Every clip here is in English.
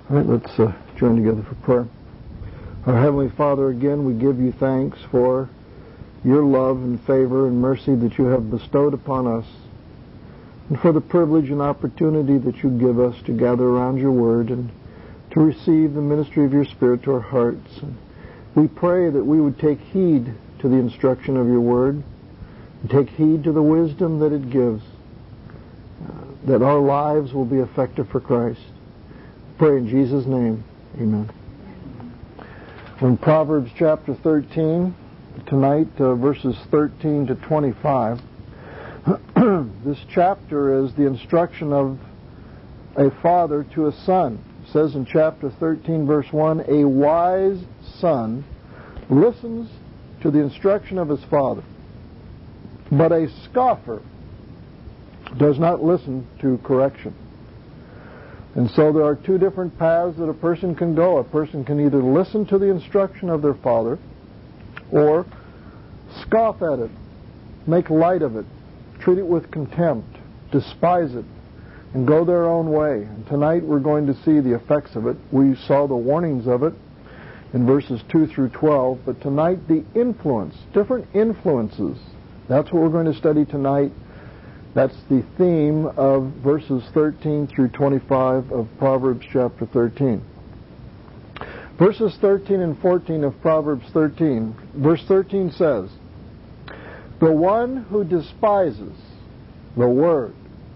All right, let's join together for prayer. Our Heavenly Father, again, we give you thanks for your love and favor and mercy that you have bestowed upon us, and for the privilege and opportunity that you give us to gather around your word and to receive the ministry of your Spirit to our hearts. And we pray that we would take heed to the instruction of your word, and take heed to the wisdom that it gives, that our lives will be effective for Christ. Pray in Jesus' name. Amen. In Proverbs chapter 13, tonight, verses 13 to 25, this chapter is the instruction of a father to a son. It says in chapter 13, verse 1, a wise son listens to the instruction of his father, but a scoffer does not listen to correction. And so there are two different paths that a person can go. A person can either listen to the instruction of their father or scoff at it, make light of it, treat it with contempt, despise it, and go their own way. And tonight we're going to see the effects of it. We saw the warnings of it in verses 2 through 12, but tonight the influence, different influences. That's what we're going to study tonight. That's the theme of verses 13 through 25 of Proverbs chapter 13. Verses 13 and 14 of Proverbs 13. Verse 13 says, the one who despises the word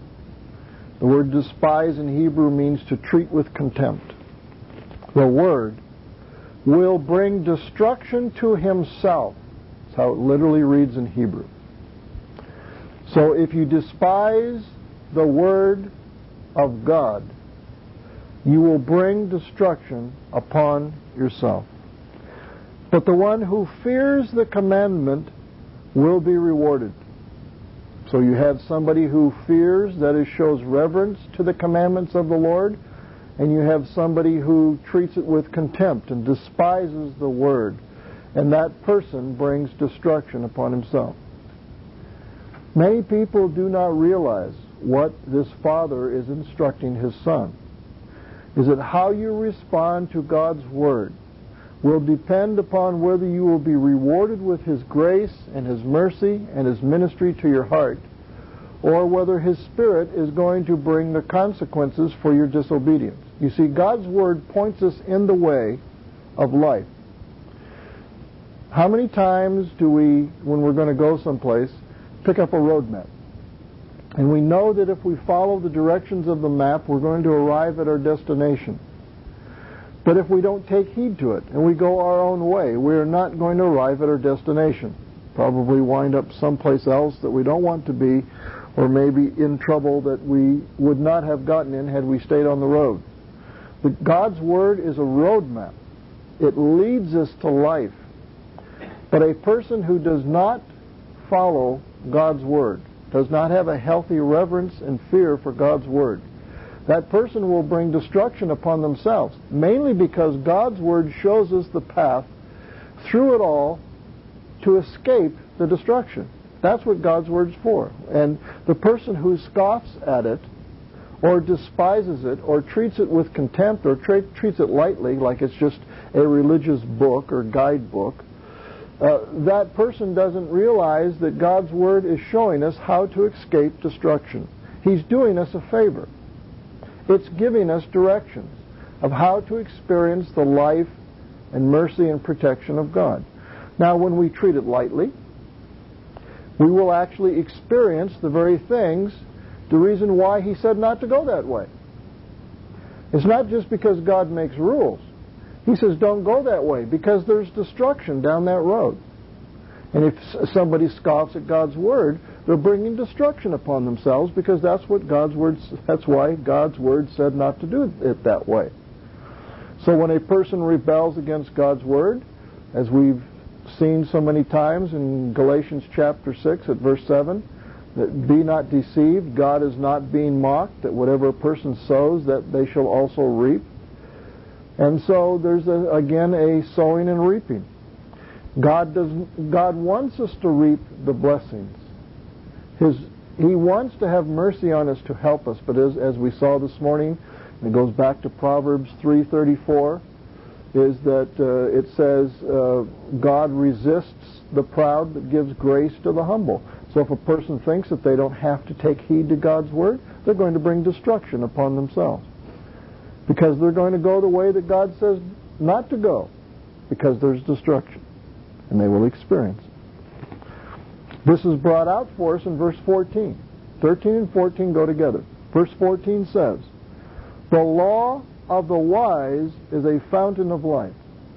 despise in Hebrew means to treat with contempt. The word will bring destruction to himself. That's how it literally reads in Hebrew. So if you despise the word of God, you will bring destruction upon yourself. But the one who fears the commandment will be rewarded. So you have somebody who fears, that is, shows reverence to the commandments of the Lord, and you have somebody who treats it with contempt and despises the word, and that person brings destruction upon himself. Many people do not realize what this father is instructing his son. Is that how you respond to God's word will depend upon whether you will be rewarded with his grace and his mercy and his ministry to your heart, or whether his Spirit is going to bring the consequences for your disobedience. You see, God's word points us in the way of life. How many times do we, when we're going to go someplace, pick up a road map? And we know that if we follow the directions of the map, we're going to arrive at our destination. But if we don't take heed to it and we go our own way, we're not going to arrive at our destination. Probably wind up someplace else that we don't want to be, or maybe in trouble that we would not have gotten in had we stayed on the road. But God's Word is a road map. It leads us to life. But a person who does not follow God's Word, does not have a healthy reverence and fear for God's Word, that person will bring destruction upon themselves, mainly because God's Word shows us the path through it all to escape the destruction. That's what God's Word's for. And the person who scoffs at it, or despises it, or treats it with contempt, or treats it lightly, like it's just a religious book or guidebook, that person doesn't realize that God's Word is showing us how to escape destruction. He's doing us a favor. It's giving us directions of how to experience the life and mercy and protection of God. Now, when we treat it lightly, we will actually experience the very things, the reason why He said not to go that way. It's not just because God makes rules. He says don't go that way because there's destruction down that road. And if somebody scoffs at God's Word, they're bringing destruction upon themselves because that's why God's Word said not to do it that way. So when a person rebels against God's Word, as we've seen so many times in Galatians chapter 6 at verse 7, that be not deceived, God is not being mocked, that whatever a person sows, that they shall also reap. And so there's again a sowing and reaping. God wants us to reap the blessings. He wants to have mercy on us to help us, but as we saw this morning, It goes back to Proverbs 3:34, is that it says God resists the proud but gives grace to the humble. So if a person thinks that they don't have to take heed to God's word, they're going to bring destruction upon themselves. Because they're going to go the way that God says not to go, because there's destruction, and they will experience it. This is brought out for us in verse 14. 13 and 14 go together. Verse 14 says, "The law of the wise is a fountain of life,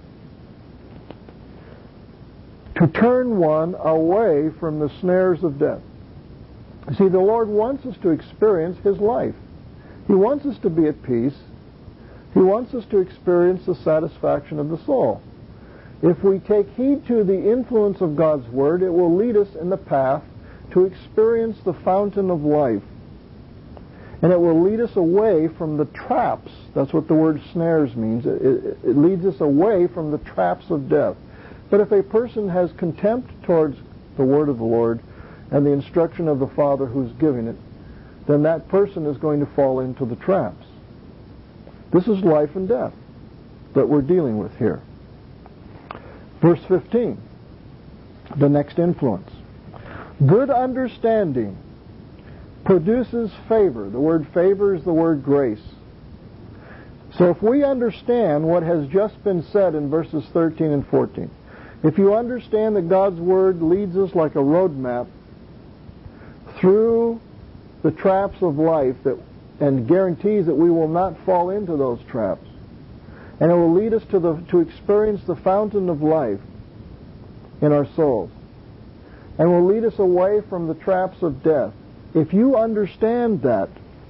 to turn one away from the snares of death." You see, the Lord wants us to experience His life. He wants us to be at peace. He wants us to experience the satisfaction of the soul. If we take heed to the influence of God's Word, it will lead us in the path to experience the fountain of life. And it will lead us away from the traps. That's what the word snares means. It leads us away from the traps of death. But if a person has contempt towards the Word of the Lord and the instruction of the Father who's giving it, then that person is going to fall into the traps. This is life and death that we're dealing with here. Verse 15, the next influence. Good understanding produces favor. The word favor is the word grace. So if we understand what has just been said in verses 13 and 14, if you understand that God's Word leads us like a road map through the traps of life and guarantees that we will not fall into those traps, and it will lead us to experience the fountain of life in our souls, and will lead us away from the traps of death. If you understand that,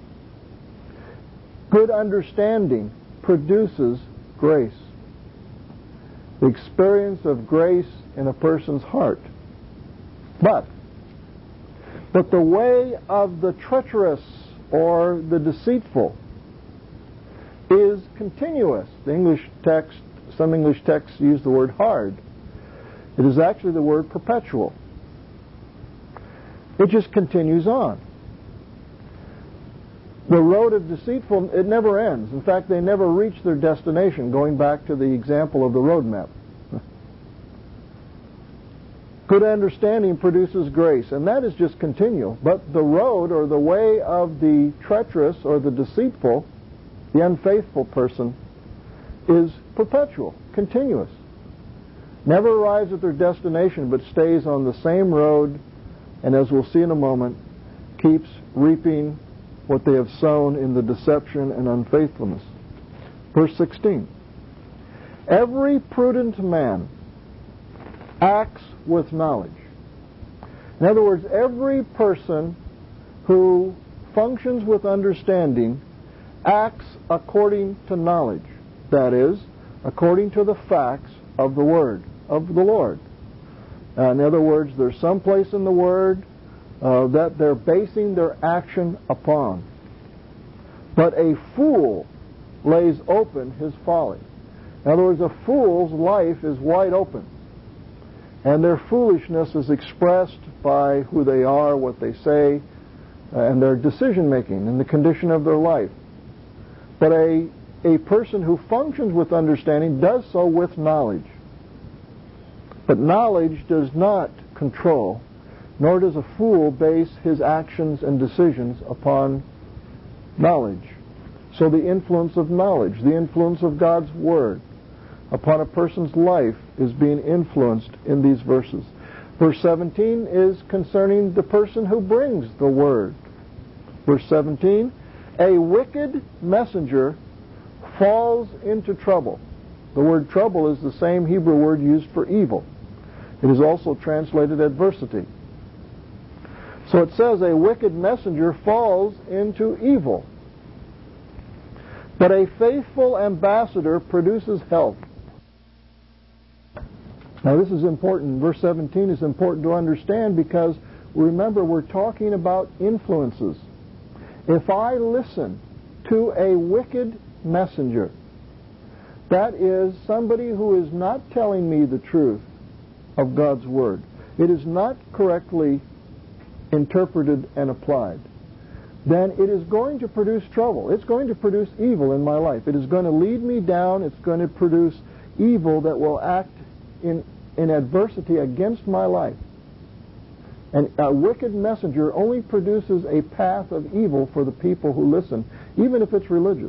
good understanding produces grace. The experience of grace in a person's heart. But the way of the treacherous or the deceitful is continuous. The English text, some English texts use the word hard. It is actually the word perpetual. It just continues on. The road of deceitful, it never ends. In fact, they never reach their destination, going back to the example of the road map. Good understanding produces grace, and that is just continual. But the road or the way of the treacherous or the deceitful, the unfaithful person, is perpetual, continuous. Never arrives at their destination, but stays on the same road, and as we'll see in a moment, keeps reaping what they have sown in the deception and unfaithfulness. Verse 16. Every prudent man acts with knowledge. In other words, every person who functions with understanding acts according to knowledge. That is, according to the facts of the Word of the Lord. In other words, there's some place in the Word that they're basing their action upon. But a fool lays open his folly. In other words, a fool's life is wide open. And their foolishness is expressed by who they are, what they say, and their decision-making and the condition of their life. But a person who functions with understanding does so with knowledge. But knowledge does not control, nor does a fool base his actions and decisions upon knowledge. So the influence of knowledge, the influence of God's Word upon a person's life is being influenced in these verses. Verse 17 is concerning the person who brings the Word. Verse 17, a wicked messenger falls into trouble. The word trouble is the same Hebrew word used for evil. It is also translated adversity. So it says a wicked messenger falls into evil. But a faithful ambassador produces health. Now this is important. Verse 17 is important to understand because remember we're talking about influences. If I listen to a wicked messenger, that is somebody who is not telling me the truth of God's Word. It is not correctly interpreted and applied. then it is going to produce trouble. It's going to produce evil in my life. It is going to lead me down. It's going to produce evil that will act in adversity against my life. And a wicked messenger only produces a path of evil for the people who listen, even if it's religious.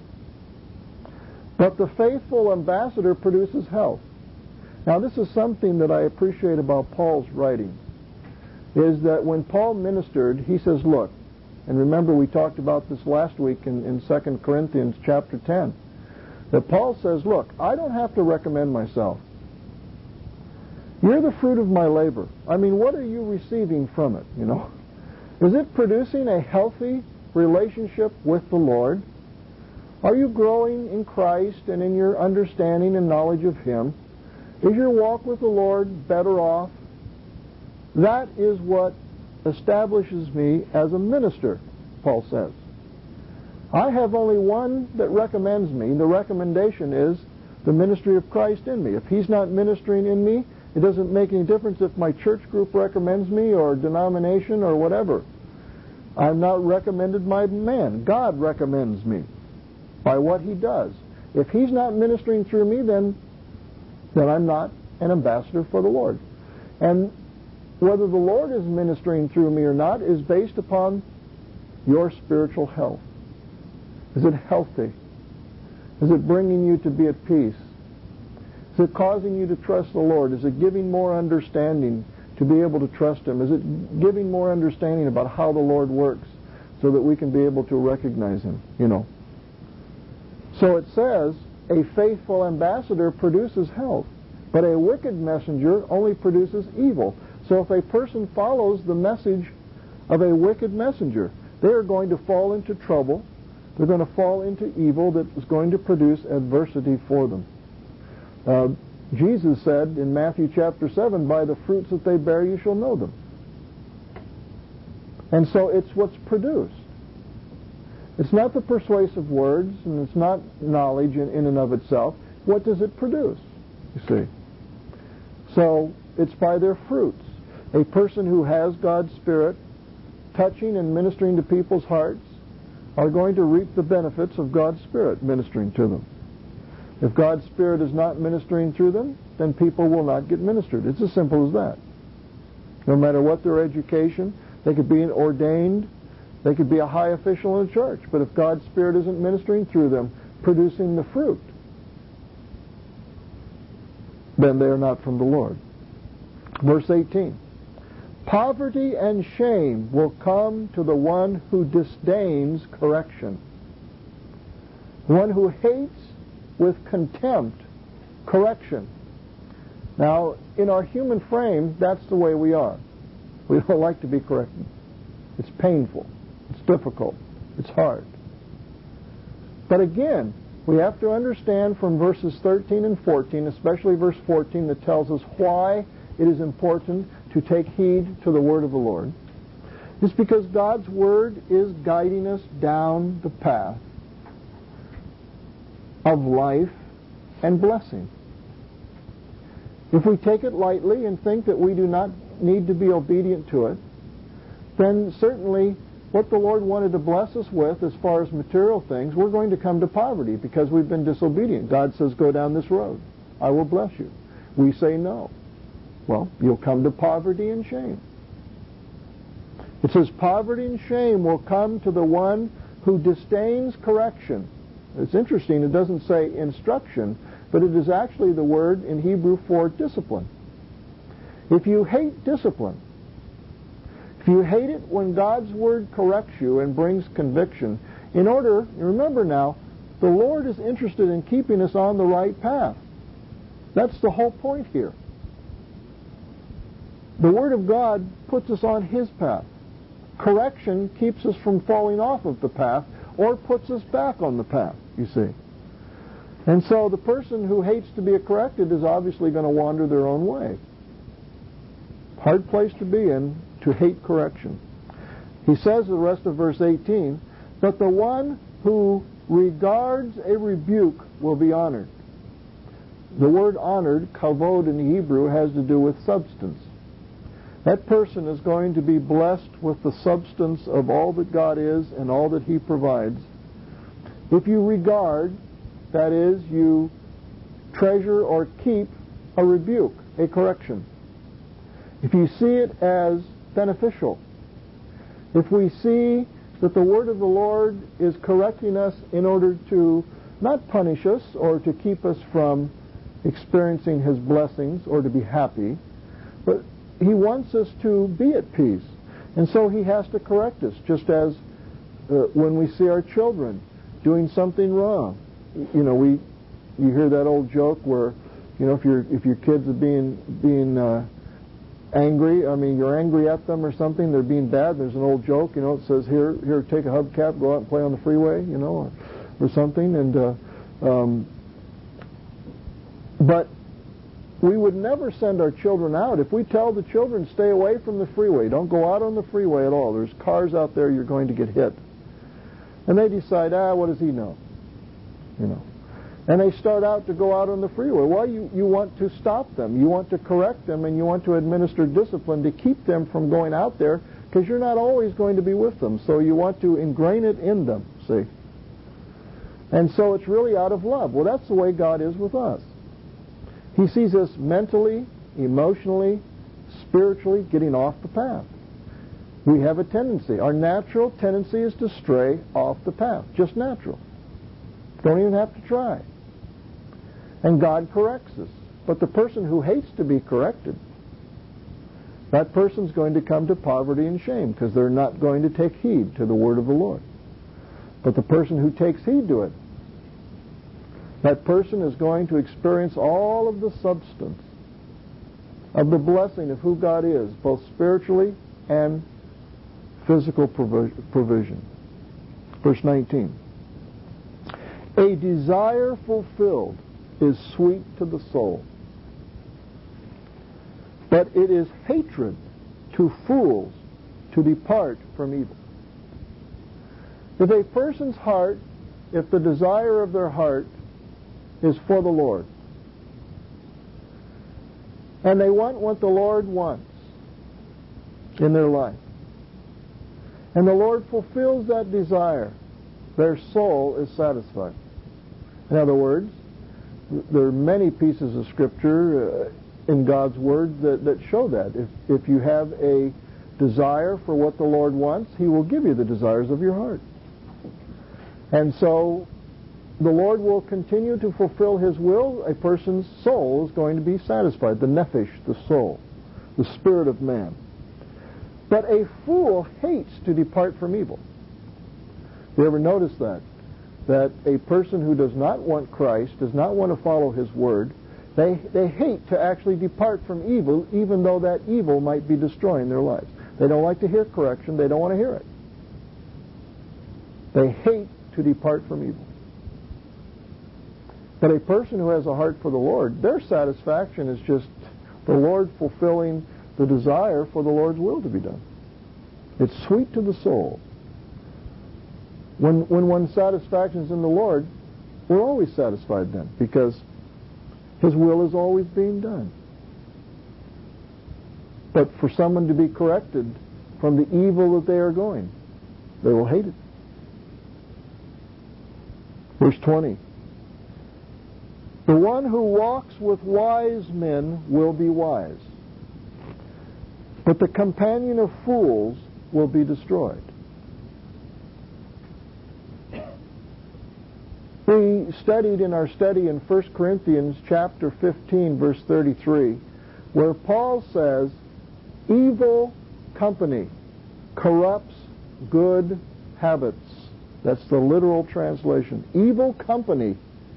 But the faithful ambassador produces health. Now, this is something that I appreciate about Paul's writing, is that when Paul ministered, he says, look, and remember we talked about this last week in 2 Corinthians chapter 10, that Paul says, look, I don't have to recommend myself. You're the fruit of my labor. I mean, what are you receiving from it, you know? Is it producing a healthy relationship with the Lord? Are you growing in Christ and in your understanding and knowledge of Him? Is your walk with the Lord better off? That is what establishes me as a minister, Paul says. I have only one that recommends me. The recommendation is the ministry of Christ in me. If He's not ministering in me, it doesn't make any difference if my church group recommends me or denomination or whatever. I'm not recommended by man. God recommends me by what He does. If He's not ministering through me, then I'm not an ambassador for the Lord. And whether the Lord is ministering through me or not is based upon your spiritual health. Is it healthy? Is it bringing you to be at peace? Is it causing you to trust the Lord? Is it giving more understanding to be able to trust Him? Is it giving more understanding about how the Lord works so that we can be able to recognize Him, you know? So it says, a faithful ambassador produces health, but a wicked messenger only produces evil. So if a person follows the message of a wicked messenger, they are going to fall into trouble. They're going to fall into evil that is going to produce adversity for them. Jesus said in Matthew chapter 7, by the fruits that they bear you shall know them. And so it's what's produced. It's not the persuasive words, and it's not knowledge in and of itself. What does it produce, you see? So it's by their fruits. A person who has God's Spirit touching and ministering to people's hearts are going to reap the benefits of God's Spirit ministering to them. If God's Spirit is not ministering through them, then people will not get ministered. It's as simple as that. No matter what their education, they could be ordained, they could be a high official in a church, but if God's Spirit isn't ministering through them, producing the fruit, then they are not from the Lord. Verse 18. Poverty and shame will come to the one who disdains correction. One who hates with contempt correction. Now, in our human frame, that's the way we are. We don't like to be corrected. It's painful. It's difficult. It's hard. But again, we have to understand from verses 13 and 14, especially verse 14 that tells us why it is important to take heed to the word of the Lord. It's because God's word is guiding us down the path of life and blessing. If we take it lightly and think that we do not need to be obedient to it, then certainly what the Lord wanted to bless us with as far as material things, we're going to come to poverty because we've been disobedient. God says, go down this road. I will bless you. We say no. Well, you'll come to poverty and shame. It says, poverty and shame will come to the one who disdains correction. It's interesting, it doesn't say instruction, but it is actually the word in Hebrew for discipline. If you hate discipline, if you hate it when God's word corrects you and brings conviction, remember now, the Lord is interested in keeping us on the right path. That's the whole point here. The Word of God puts us on His path. Correction keeps us from falling off of the path or puts us back on the path, you see. And so the person who hates to be corrected is obviously going to wander their own way. Hard place to be in, to hate correction. He says in the rest of verse 18, but the one who regards a rebuke will be honored. The word honored, kavod in Hebrew, has to do with substance. that person is going to be blessed with the substance of all that God is and all that He provides. If you regard, that is, you treasure or keep a rebuke, a correction. If you see it as beneficial, if we see that the word of the Lord is correcting us in order to not punish us or to keep us from experiencing His blessings or to be happy, but He wants us to be at peace. And so He has to correct us, just as when we see our children doing something wrong. You hear that old joke where, if your kids are being angry, you're angry at them or something, they're being bad. There's an old joke, it says, here, take a hubcap, go out and play on the freeway, or something. And but we would never send our children out. If we tell the children, stay away from the freeway, don't go out on the freeway at all, there's cars out there, you're going to get hit. And they decide, what does he know? And they start out to go out on the freeway. Well, you want to stop them. You want to correct them, and you want to administer discipline to keep them from going out there, because you're not always going to be with them. So you want to ingrain it in them, see? And so it's really out of love. Well, that's the way God is with us. He sees us mentally, emotionally, spiritually getting off the path. We have a tendency. Our natural tendency is to stray off the path. Just natural. Don't even have to try. And God corrects us. But the person who hates to be corrected, that person's going to come to poverty and shame, because they're not going to take heed to the word of the Lord. But the person who takes heed to it, that person is going to experience all of the substance of the blessing of who God is, both spiritually and physical provision. Verse 19. A desire fulfilled is sweet to the soul, but it is hatred to fools to depart from evil. If a person's heart, if the desire of their heart is for the Lord, and they want what the Lord wants in their life, and the Lord fulfills that desire, their soul is satisfied. In other words, there are many pieces of Scripture in God's Word that show that. If you have a desire for what the Lord wants, He will give you the desires of your heart. And so the Lord will continue to fulfill His will. A person's soul is going to be satisfied. The nephesh, the soul, the spirit of man. But a fool hates to depart from evil. You ever notice that? That a person who does not want Christ, does not want to follow His Word, they hate to actually depart from evil, even though that evil might be destroying their lives. They don't like to hear correction. They don't want to hear it. They hate to depart from evil. But a person who has a heart for the Lord, their satisfaction is just the Lord fulfilling the desire for the Lord's will to be done. It's sweet to the soul. When one's satisfaction is in the Lord, we're always satisfied then, because His will is always being done. But for someone to be corrected from the evil that they are going, they will hate it. Verse 20. The one who walks with wise men will be wise, but the companion of fools will be destroyed. We studied in our study in 1 Corinthians chapter 15, verse 33, where Paul says, evil company corrupts good habits. That's the literal translation. Evil company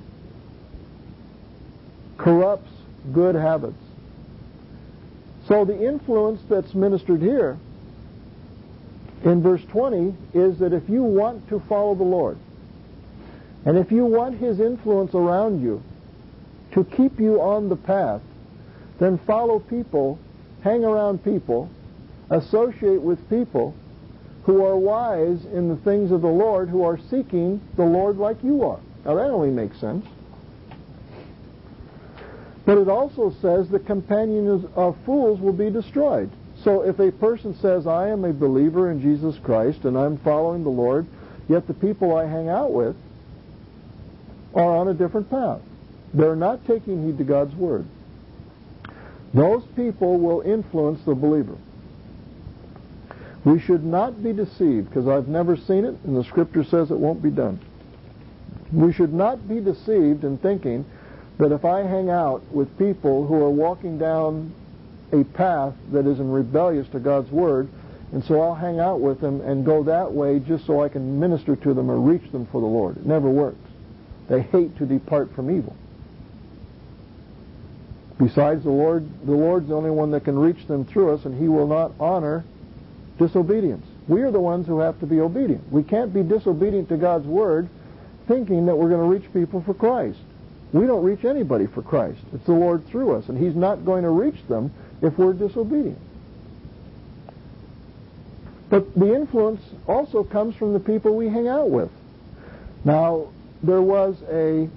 corrupts good habits. So the influence that's ministered here in verse 20 is that if you want to follow the Lord, and if you want His influence around you to keep you on the path, then follow people, hang around people, associate with people who are wise in the things of the Lord, who are seeking the Lord like you are. Now that only makes sense. But it also says the companions of fools will be destroyed. So if a person says, I am a believer in Jesus Christ and I'm following the Lord, yet the people I hang out with are on a different path. They're not taking heed to God's Word. Those people will influence the believer. We should not be deceived, because I've never seen it, and the Scripture says it won't be done. We should not be deceived in thinking that if I hang out with people who are walking down a path that is in rebellious to God's Word, and so I'll hang out with them and go that way just so I can minister to them or reach them for the Lord. It never works. They hate to depart from evil. Besides, the Lord's the only one that can reach them through us, and He will not honor disobedience. We are the ones who have to be obedient. We can't be disobedient to God's Word thinking that we're going to reach people for Christ. We don't reach anybody for Christ. It's the Lord through us, and He's not going to reach them if we're disobedient. But the influence also comes from the people we hang out with. Now, there was a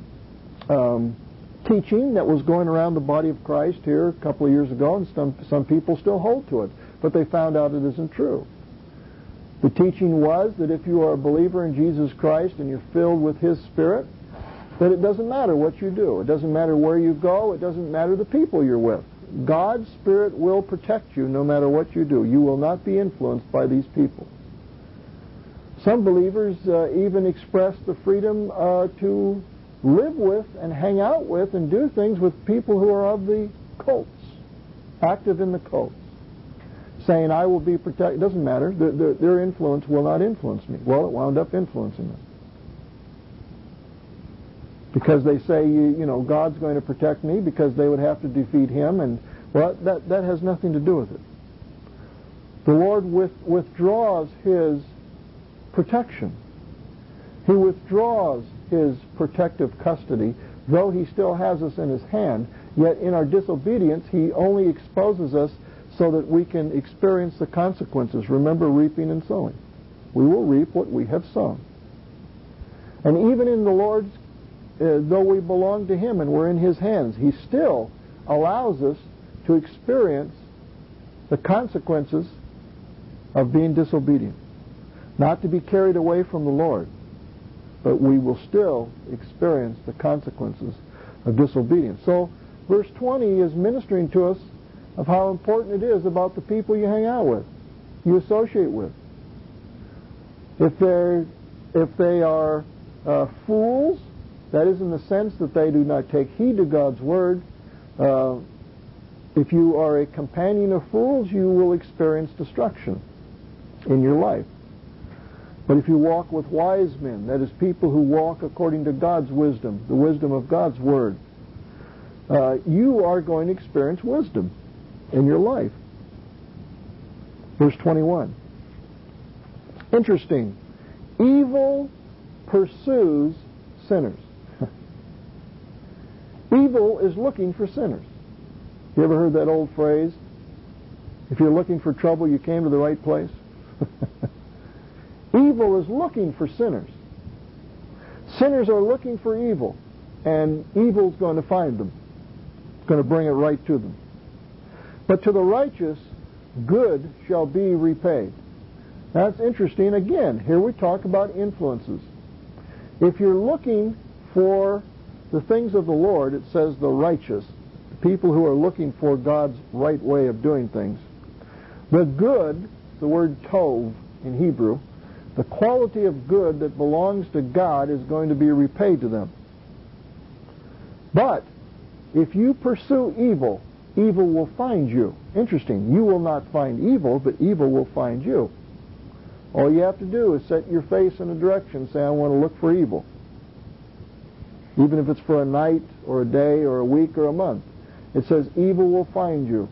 teaching that was going around the body of Christ here a couple of years ago, and some people still hold to it, but they found out it isn't true. The teaching was that if you are a believer in Jesus Christ and you're filled with His Spirit, that it doesn't matter what you do. It doesn't matter where you go. It doesn't matter the people you're with. God's Spirit will protect you no matter what you do. You will not be influenced by these people. Some believers even express the freedom to live with and hang out with and do things with people who are of the cults, active in the cults, saying, I will be protected. It doesn't matter. Their influence will not influence me. Well, it wound up influencing them. Because they say, God's going to protect me, because they would have to defeat Him, and well, that has nothing to do with it. The Lord withdraws His protection. He withdraws His protective custody, though He still has us in His hand, yet in our disobedience He only exposes us so that we can experience the consequences. Remember, reaping and sowing. We will reap what we have sown. And even in the Lord's though we belong to Him and we're in His hands, He still allows us to experience the consequences of being disobedient. Not to be carried away from the Lord, but we will still experience the consequences of disobedience. So, verse 20 is ministering to us of how important it is about the people you hang out with, you associate with. If they are fools, that is in the sense that they do not take heed to God's Word. If you are a companion of fools, you will experience destruction in your life. But if you walk with wise men, that is, people who walk according to God's wisdom, the wisdom of God's Word, you are going to experience wisdom in your life. Verse 21. Interesting. Evil pursues sinners. Evil is looking for sinners. You ever heard that old phrase? If you're looking for trouble, you came to the right place. Evil is looking for sinners. Sinners are looking for evil, and evil's going to find them. It's going to bring it right to them. But to the righteous, good shall be repaid. That's interesting. Again, here we talk about influences. If you're looking for the things of the Lord, it says the righteous, the people who are looking for God's right way of doing things. The good, the word tov in Hebrew, the quality of good that belongs to God is going to be repaid to them. But if you pursue evil, evil will find you. Interesting. You will not find evil, but evil will find you. All you have to do is set your face in a direction and say, I want to look for evil. Even if it's for a night or a day or a week or a month. It says evil will find you.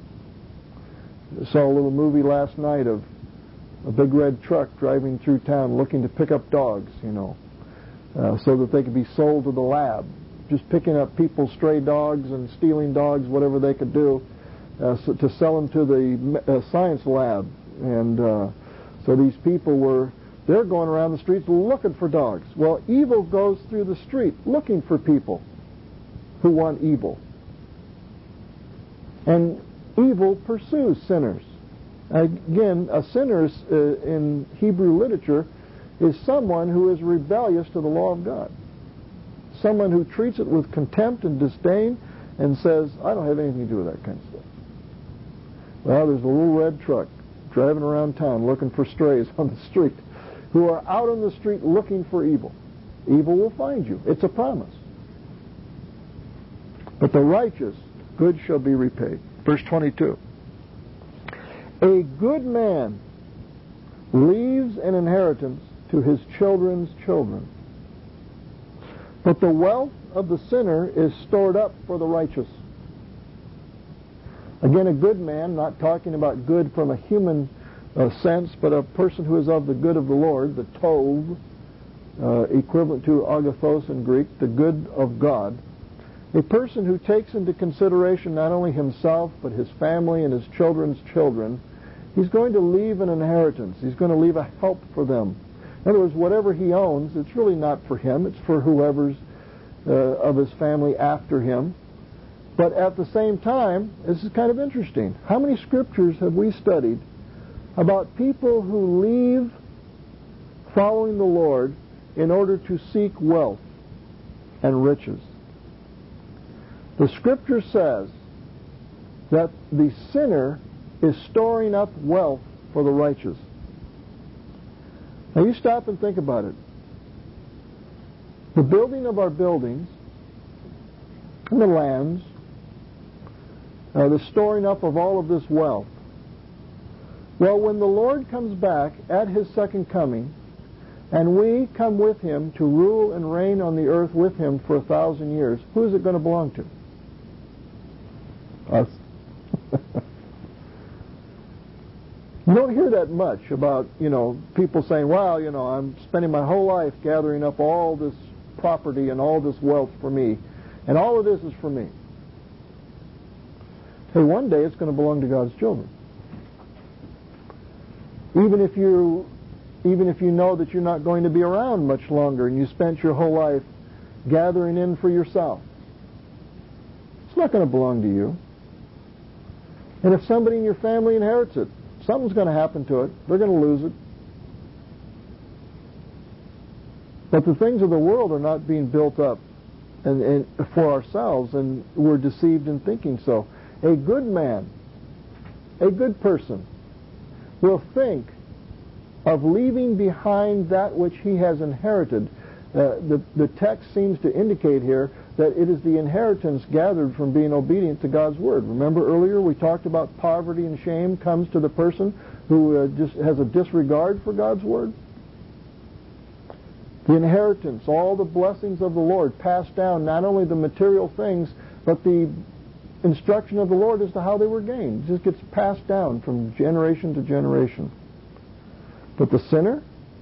I saw a little movie last night of a big red truck driving through town looking to pick up dogs, so that they could be sold to the lab. Just picking up people's stray dogs and stealing dogs, whatever they could do, to sell them to the science lab. And so these people they're going around the streets looking for dogs. Well, evil goes through the street looking for people who want evil. And Evil pursues sinners. Again, a sinner in Hebrew literature is someone who is rebellious to the law of God. Someone who treats it with contempt and disdain and says, I don't have anything to do with that kind of stuff. Well, there's a little red truck driving around town looking for strays on the street who are out on the street looking for evil. Evil will find you. It's a promise. But the righteous, good shall be repaid. Verse 22. A good man leaves an inheritance to his children's children, but the wealth of the sinner is stored up for the righteous. Again, a good man, not talking about good from a human sense, but a person who is of the good of the Lord, the tov, equivalent to agathos in Greek, the good of God. A person who takes into consideration not only himself, but his family and his children's children. He's going to leave an inheritance. He's going to leave a help for them. In other words, whatever he owns, it's really not for him. It's for whoever's of his family after him. But at the same time, this is kind of interesting. How many scriptures have we studied about people who leave following the Lord in order to seek wealth and riches? The scripture says that the sinner is storing up wealth for the righteous. Now you stop and think about it. The building of our buildings and the lands, the storing up of all of this wealth. Well, when the Lord comes back at His second coming, and we come with Him to rule and reign on the earth with Him for 1,000 years, who is it going to belong to? Us. You don't hear that much about, people saying, well, I'm spending my whole life gathering up all this property and all this wealth for me, and all of this is for me. Hey, one day it's going to belong to God's children. Even if you know that you're not going to be around much longer and you spent your whole life gathering in for yourself, it's not going to belong to you. And if somebody in your family inherits it, something's going to happen to it. They're going to lose it. But the things of the world are not being built up and for ourselves, and we're deceived in thinking so. A good man, a good person, will think of leaving behind that which he has inherited. The text seems to indicate here that it is the inheritance gathered from being obedient to God's Word. Remember earlier we talked about poverty and shame comes to the person who just has a disregard for God's Word? The inheritance, all the blessings of the Lord passed down, not only the material things, but the instruction of the Lord as to how they were gained. It just gets passed down from generation to generation. But the sinner?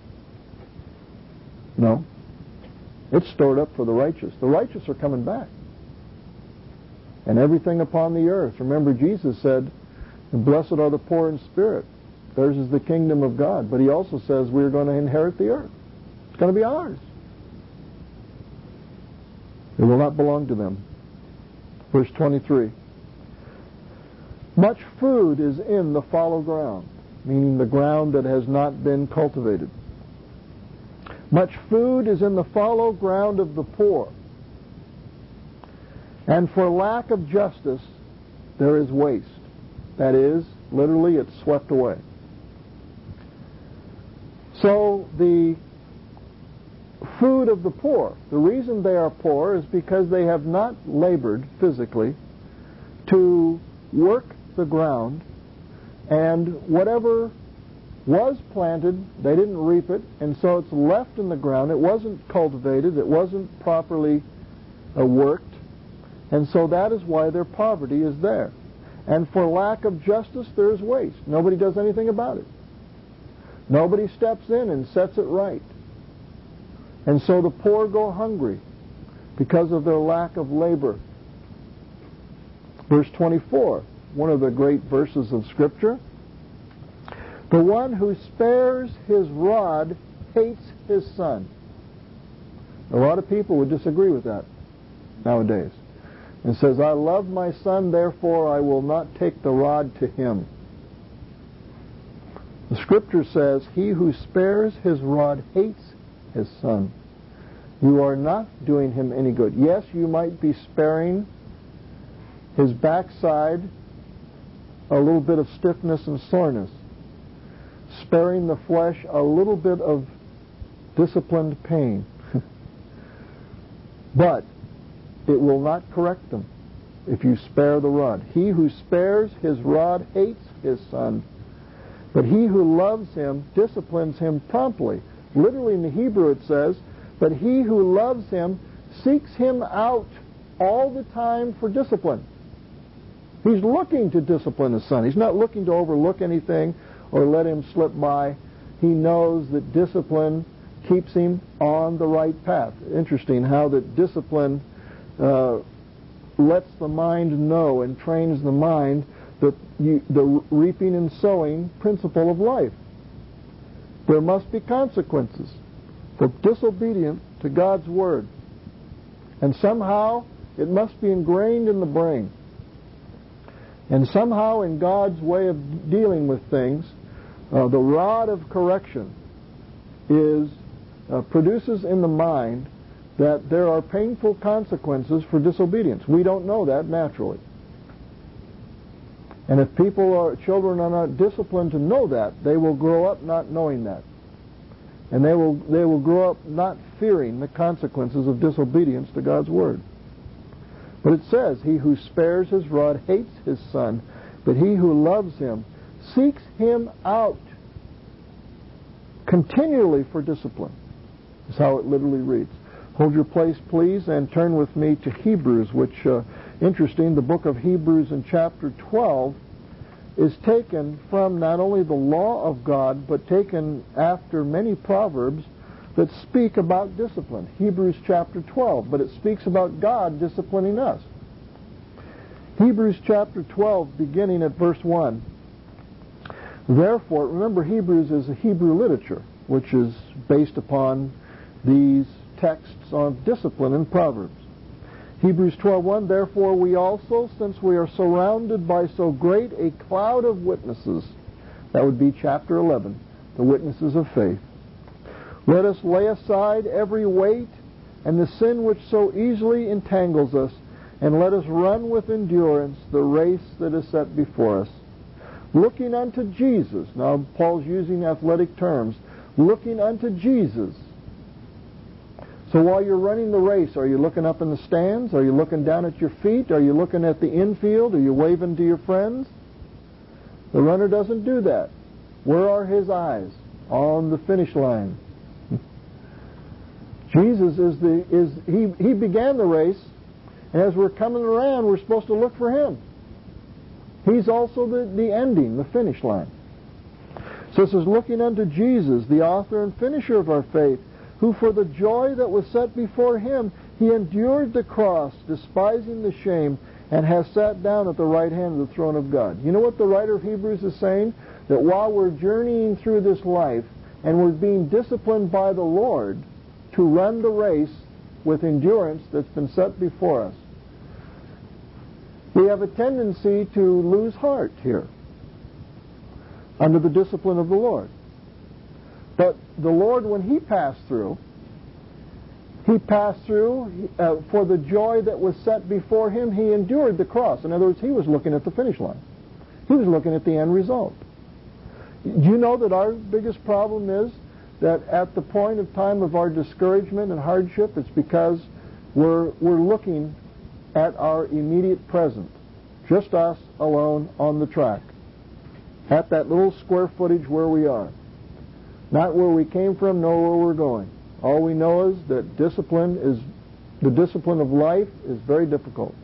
No. It's stored up for the righteous. The righteous are coming back. And everything upon the earth. Remember, Jesus said, blessed are the poor in spirit. Theirs is the kingdom of God. But He also says we're going to inherit the earth. It's going to be ours. It will not belong to them. Verse 23. Much food is in the fallow ground, meaning the ground that has not been cultivated. Much food is in the fallow ground of the poor. And for lack of justice, there is waste. That is, literally, it's swept away. So the food of the poor, the reason they are poor is because they have not labored physically to work the ground, and whatever was planted, they didn't reap it, and so it's left in the ground. It wasn't cultivated. It wasn't properly worked, and so that is why their poverty is there. And for lack of justice, there is waste. Nobody does anything about it. Nobody steps in and sets it right. And so the poor go hungry because of their lack of labor. Verse 24, one of the great verses of Scripture. The one who spares his rod hates his son. A lot of people would disagree with that nowadays. and says, I love my son, therefore I will not take the rod to him. The Scripture says, he who spares his rod hates his son. You are not doing him any good. Yes, you might be sparing his backside a little bit of stiffness and soreness, sparing the flesh a little bit of disciplined pain. But it will not correct them if you spare the rod. He who spares his rod hates his son, but he who loves him disciplines him promptly. Literally in the Hebrew it says, but he who loves him seeks him out all the time for discipline. He's looking to discipline his son. He's not looking to overlook anything or let him slip by. He knows that discipline keeps him on the right path. Interesting how that discipline lets the mind know and trains the mind that the reaping and sowing principle of life. There must be consequences for disobedience to God's Word. And somehow it must be ingrained in the brain. And somehow in God's way of dealing with things, the rod of correction produces in the mind that there are painful consequences for disobedience. We don't know that naturally. And if children are not disciplined to know that, they will grow up not knowing that. And they will grow up not fearing the consequences of disobedience to God's Word. But it says, he who spares his rod hates his son, but he who loves him seeks him out continually for discipline. That's how it literally reads. Hold your place, please, and turn with me to Hebrews, which, interesting, the book of Hebrews in chapter 12 is taken from not only the law of God, but taken after many proverbs that speak about discipline. Hebrews chapter 12, but it speaks about God disciplining us. Hebrews chapter 12, beginning at verse 1. Therefore, remember, Hebrews is a Hebrew literature, which is based upon these texts on discipline in Proverbs. Hebrews 12:1, therefore we also, since we are surrounded by so great a cloud of witnesses, that would be chapter 11, the witnesses of faith, let us lay aside every weight and the sin which so easily entangles us, and let us run with endurance the race that is set before us, looking unto Jesus. Now Paul's using athletic terms. Looking unto Jesus. So while you're running the race, are you looking up in the stands? Are you looking down at your feet? Are you looking at the infield? Are you waving to your friends? The runner doesn't do that. Where are his eyes? On the finish line. Jesus he began the race, and as we're coming around, we're supposed to look for him. He's also the ending, the finish line. So it says, looking unto Jesus, the author and finisher of our faith, who for the joy that was set before him, he endured the cross, despising the shame, and has sat down at the right hand of the throne of God. You know what the writer of Hebrews is saying? That while we're journeying through this life, and we're being disciplined by the Lord to run the race with endurance that's been set before us, we have a tendency to lose heart here under the discipline of the Lord. But the Lord, when he passed through for the joy that was set before him, he endured the cross. In other words, he was looking at the finish line. He was looking at the end result. Do you know that our biggest problem is that at the point of time of our discouragement and hardship, it's because we're looking at our immediate present, just us alone on the track, at that little square footage where we are. Not where we came from, nor where we're going. All we know is that the discipline of life is very difficult.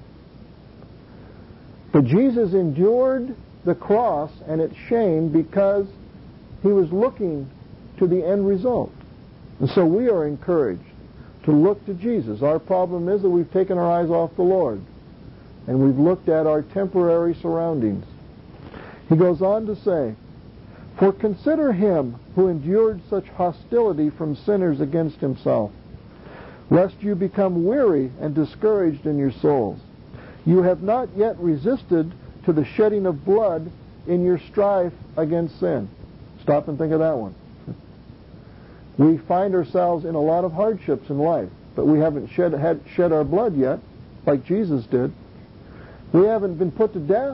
But Jesus endured the cross and its shame because he was looking to the end result. And so we are encouraged to look to Jesus. Our problem is that we've taken our eyes off the Lord, and we've looked at our temporary surroundings. He goes on to say, for consider him who endured such hostility from sinners against himself, lest you become weary and discouraged in your souls. You have not yet resisted to the shedding of blood in your strife against sin. Stop and think of that one. We find ourselves in a lot of hardships in life, but we haven't shed our blood yet, like Jesus did. We haven't been put to death.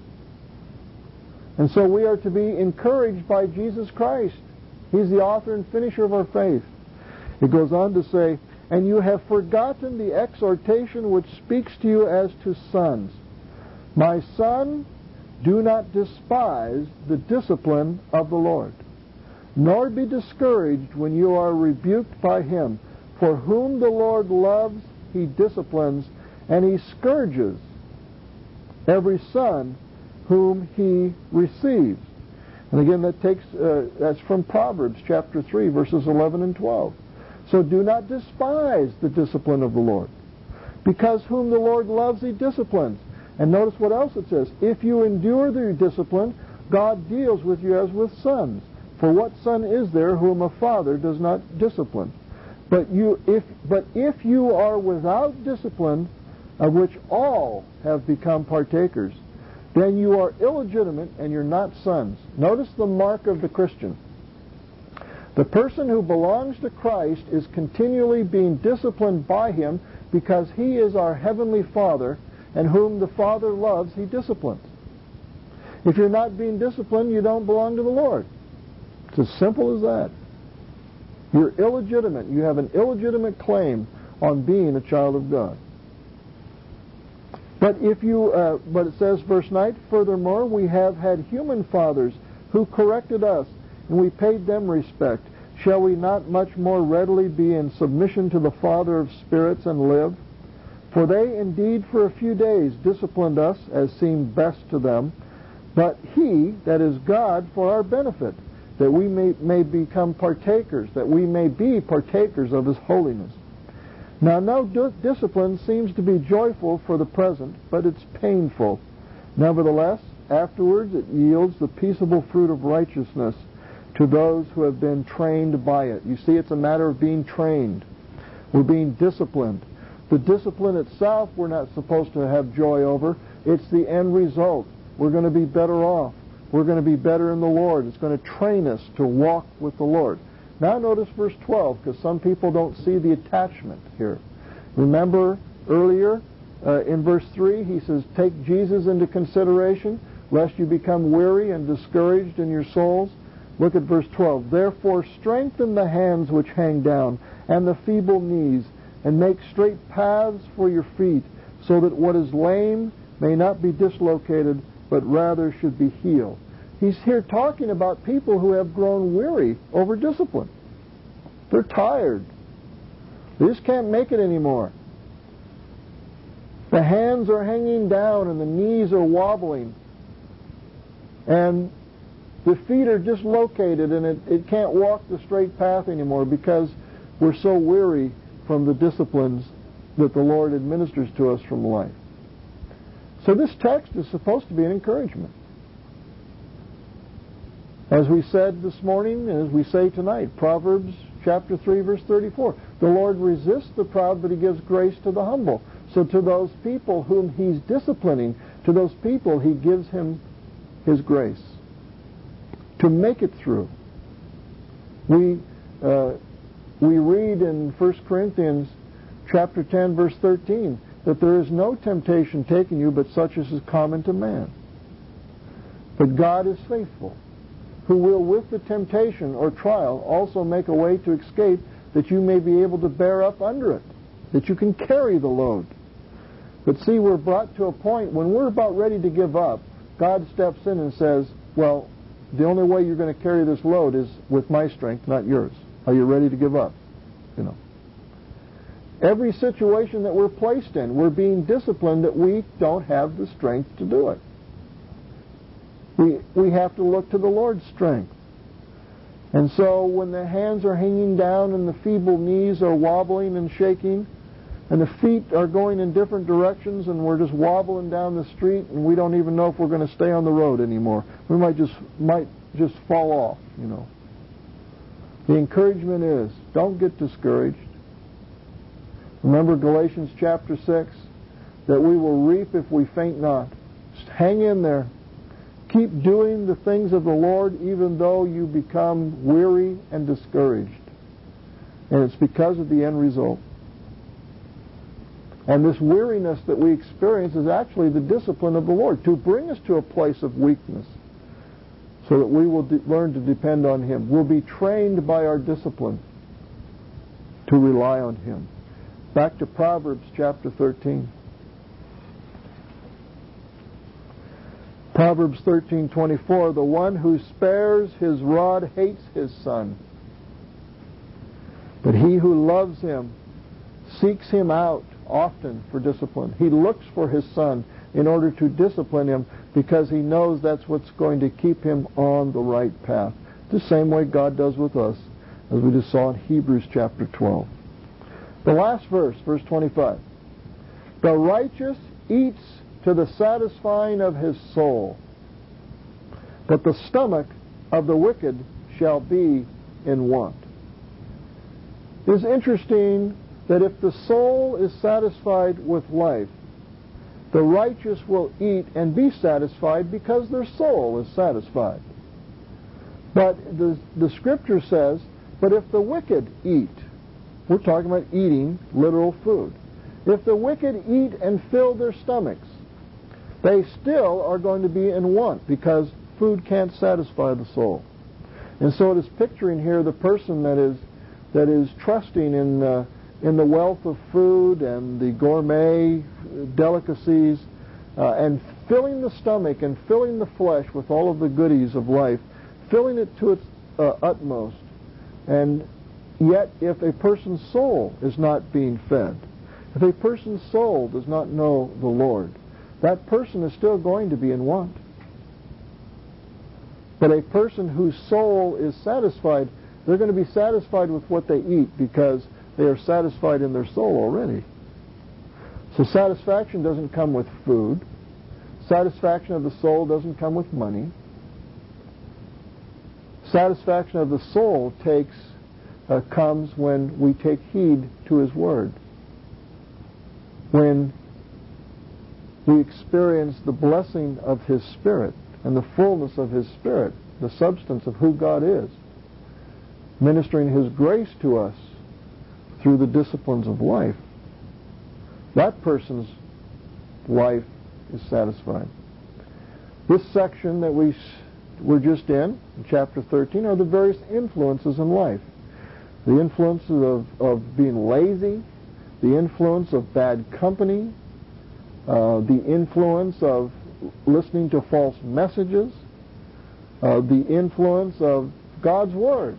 And so we are to be encouraged by Jesus Christ. He's the author and finisher of our faith. It goes on to say, and you have forgotten the exhortation which speaks to you as to sons. My son, do not despise the discipline of the Lord, nor be discouraged when you are rebuked by him. For whom the Lord loves, he disciplines, and he scourges every son whom he receives. And again, that's from Proverbs chapter 3, verses 11 and 12. So do not despise the discipline of the Lord, because whom the Lord loves, he disciplines. And notice what else it says. If you endure the discipline, God deals with you as with sons. For what son is there whom a father does not discipline? But if you are without discipline, of which all have become partakers, then you are illegitimate and you're not sons. Notice the mark of the Christian. The person who belongs to Christ is continually being disciplined by him, because he is our heavenly Father, and whom the Father loves, he disciplines. If you're not being disciplined, you don't belong to the Lord. It's as simple as that. You're illegitimate. You have an illegitimate claim on being a child of God. But it says, verse 9, furthermore, we have had human fathers who corrected us, and we paid them respect. Shall we not much more readily be in submission to the Father of spirits and live? For they indeed for a few days disciplined us as seemed best to them, but he, that is God, for our benefit, that we may become partakers, that we may be partakers of his holiness. Now no discipline seems to be joyful for the present, but it's painful. Nevertheless, afterwards it yields the peaceable fruit of righteousness to those who have been trained by it. You see, it's a matter of being trained. We're being disciplined. The discipline itself we're not supposed to have joy over. It's the end result. We're going to be better off. We're going to be better in the Lord. It's going to train us to walk with the Lord. Now notice verse 12, because some people don't see the attachment here. Remember earlier in verse 3, he says, take Jesus into consideration, lest you become weary and discouraged in your souls. Look at verse 12. Therefore strengthen the hands which hang down, and the feeble knees, and make straight paths for your feet, so that what is lame may not be dislocated, but rather should be healed. He's here talking about people who have grown weary over discipline. They're tired. They just can't make it anymore. The hands are hanging down and the knees are wobbling. And the feet are dislocated and it can't walk the straight path anymore because we're so weary from the disciplines that the Lord administers to us from life. So this text is supposed to be an encouragement. As we said this morning, and as we say tonight, Proverbs chapter 3, verse 34, the Lord resists the proud, but he gives grace to the humble. So to those people whom he's disciplining, to those people he gives him his grace to make it through. We read in 1 Corinthians chapter 10, verse 13, that there is no temptation taken you but such as is common to man. But God is faithful, who will with the temptation or trial also make a way to escape, that you may be able to bear up under it, that you can carry the load. But see, we're brought to a point when we're about ready to give up, God steps in and says, well, the only way you're going to carry this load is with my strength, not yours. Are you ready to give up? You know. Every situation that we're placed in, we're being disciplined that we don't have the strength to do it. We have to look to the Lord's strength. And so when the hands are hanging down and the feeble knees are wobbling and shaking, and the feet are going in different directions and we're just wobbling down the street and we don't even know if we're going to stay on the road anymore. We might just fall off, you know. The encouragement is, don't get discouraged. Remember Galatians chapter 6? that we will reap if we faint not. Just hang in there. Keep doing the things of the Lord even though you become weary and discouraged. And it's because of the end result. And this weariness that we experience is actually the discipline of the Lord to bring us to a place of weakness so that we will learn to depend on Him. We'll be trained by our discipline to rely on Him. Back to Proverbs chapter 13. Proverbs 13:24, the one who spares his rod hates his son, but he who loves him seeks him out often for discipline. He looks for his son in order to discipline him because he knows that's what's going to keep him on the right path. The same way God does with us, as we just saw in Hebrews chapter 12. The last verse, verse 25. The righteous eats to the satisfying of his soul, but the stomach of the wicked shall be in want. It's interesting that if the soul is satisfied with life, the righteous will eat and be satisfied because their soul is satisfied. But the Scripture says, but if the wicked eat, we're talking about eating literal food. If the wicked eat and fill their stomachs, they still are going to be in want because food can't satisfy the soul. And so it is picturing here the person that is trusting in the wealth of food and the gourmet delicacies and filling the stomach and filling the flesh with all of the goodies of life, filling it to its utmost. And yet if a person's soul is not being fed, if a person's soul does not know the Lord, that person is still going to be in want. But a person whose soul is satisfied, they're going to be satisfied with what they eat because they are satisfied in their soul already. So satisfaction doesn't come with food. Satisfaction of the soul doesn't come with money. Satisfaction of the soul comes when we take heed to His Word. When we experience the blessing of His Spirit and the fullness of His Spirit, the substance of who God is, ministering His grace to us through the disciplines of life, that person's life is satisfied. This section that we're just in chapter 13, are the various influences in life. The influences of being lazy, the influence of bad company, the influence of listening to false messages, the influence of God's Word.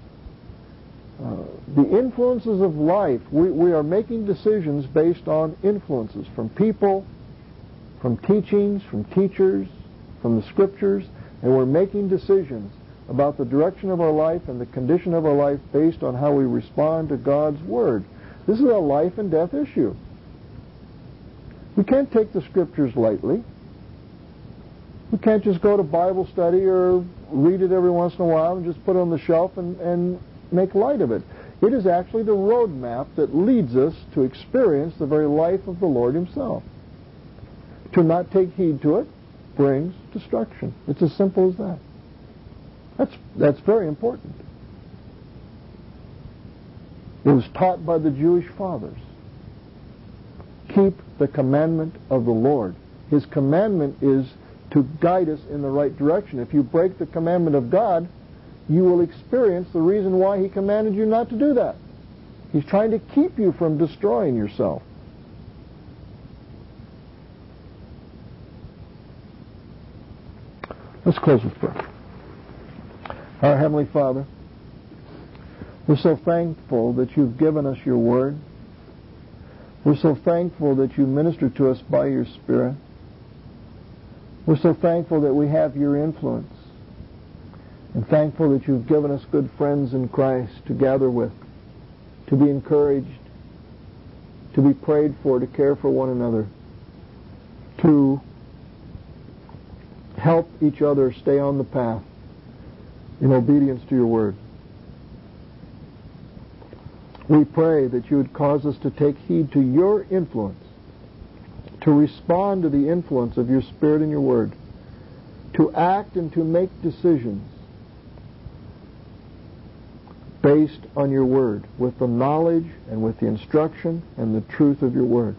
The influences of life, we are making decisions based on influences from people, from teachings, from teachers, from the Scriptures, and we're making decisions about the direction of our life and the condition of our life based on how we respond to God's Word. This is a life and death issue. We can't take the Scriptures lightly. We can't just go to Bible study or read it every once in a while and just put it on the shelf and make light of it. It is actually the roadmap that leads us to experience the very life of the Lord Himself. To not take heed to it brings destruction. It's as simple as that. That's very important. It was taught by the Jewish fathers. Keep the commandment of the Lord. His commandment is to guide us in the right direction. If you break the commandment of God, you will experience the reason why He commanded you not to do that. He's trying to keep you from destroying yourself. Let's close with prayer. Our Heavenly Father, we're so thankful that You've given us Your Word. We're so thankful that You minister to us by Your Spirit. We're so thankful that we have Your influence, and thankful that You've given us good friends in Christ to gather with, to be encouraged, to be prayed for, to care for one another, to help each other stay on the path in obedience to Your Word. We pray that You would cause us to take heed to Your influence, to respond to the influence of your Spirit and your Word, to act and to make decisions based on your Word, with the knowledge and with the instruction and the truth of your Word.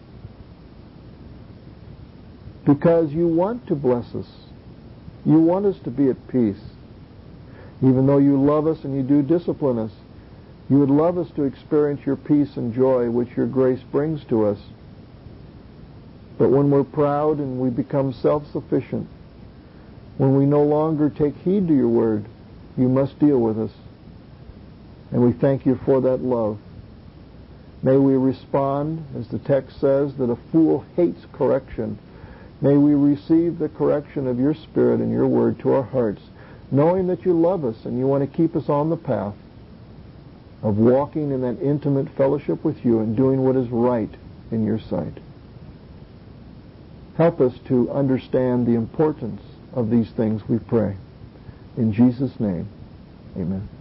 Because you want to bless us. You want us to be at peace. Even though you love us and you do discipline us, you would love us to experience your peace and joy which your grace brings to us. But when we're proud and we become self-sufficient, when we no longer take heed to your Word, you must deal with us. And we thank you for that love. May we respond, as the text says, that a fool hates correction. May we receive the correction of your Spirit and your Word to our hearts, knowing that you love us and you want to keep us on the path of walking in that intimate fellowship with you and doing what is right in your sight. Help us to understand the importance of these things, we pray. In Jesus' name, amen.